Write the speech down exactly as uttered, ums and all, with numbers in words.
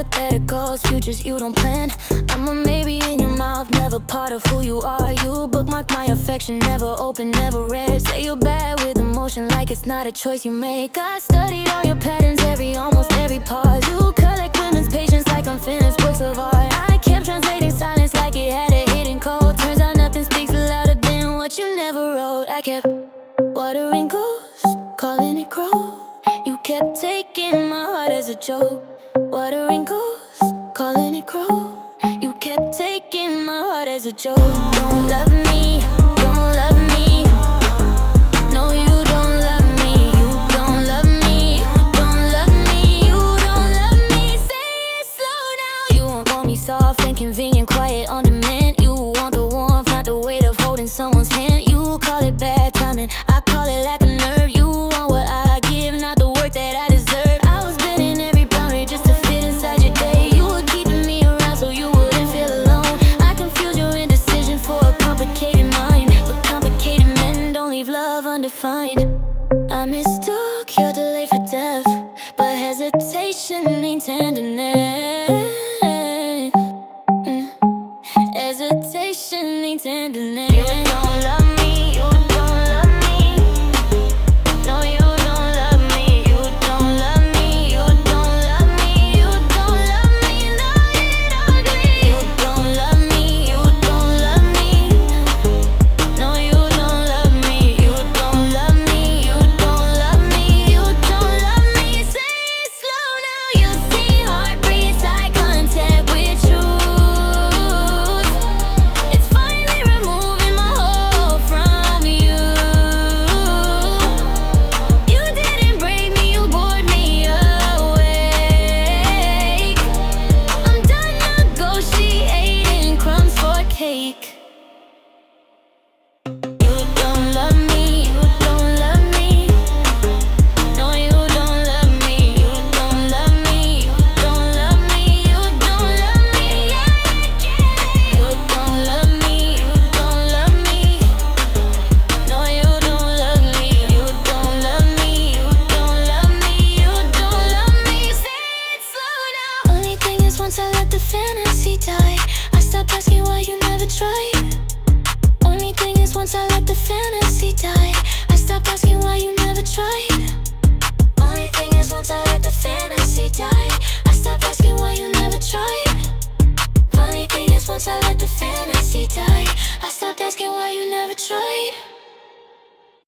hypotheticals, futures you don't plan. I'm a maybe in your mouth, never part of who you are. You bookmark my affection, never open, never read. Say you're bad with emotion like it's not a choice you make. I studied all your patterns, every, almost every pause. You collect women's patience like unfinished works of art. I kept translating silence like it had a hidden code. Turns out nothing speaks louder than what you never wrote. I kept watering ghosts, calling it growth. You kept taking my heart as a joke. Watering ghosts, calling it growth. You kept taking my heart as a joke. Don't love me, don't love me. No, you don't love me, you don't love me. Don't love me, you don't love me. Say it slow now. You won't want me soft and convenient, quiet on demand. You want the warmth, not the weight of holding someone's hand. You call it bad timing, I call it lack of nerve. You want what I give, not the work that I deserve. I was bending every boundary just to fit inside your day. You were keeping me around so you wouldn't feel alone. I confused your indecision for a complicated mind, but complicated men don't leave love undefined. I mistook your delay for death, but hesitation means tenderness. Mm. Hesitation means tenderness. You don't love me, you don't love me. No, you don't love me, you don't love me. You don't love me, you don't love me. No, you don't agree. You don't love me, you don't love me. No, you don't love me, you don't love me. You don't love me, you don't love me. Say it slow now. You see heartbeats, eye contact with truth. It's finally removing my hope from you. You didn't break me, you bored me awake. I'm done negotiating crumbs for cake. You don't love me, you don't love me. No, you don't love me, you don't love me. You don't love me, you don't love me. Yeah, yeah. You don't love me, you don't love me. No, you don't love me, you don't love me. You don't love me, you don't love me. Say it slow now. Only thing is, once I let the fantasy die, I stopped asking why you never tried. Only thing is, once I let the fantasy die, I stopped asking why you never tried. Only thing is, once I let the fantasy die, I stopped asking why you never tried. Only thing is, once I let the fantasy die, I stopped asking why you never tried.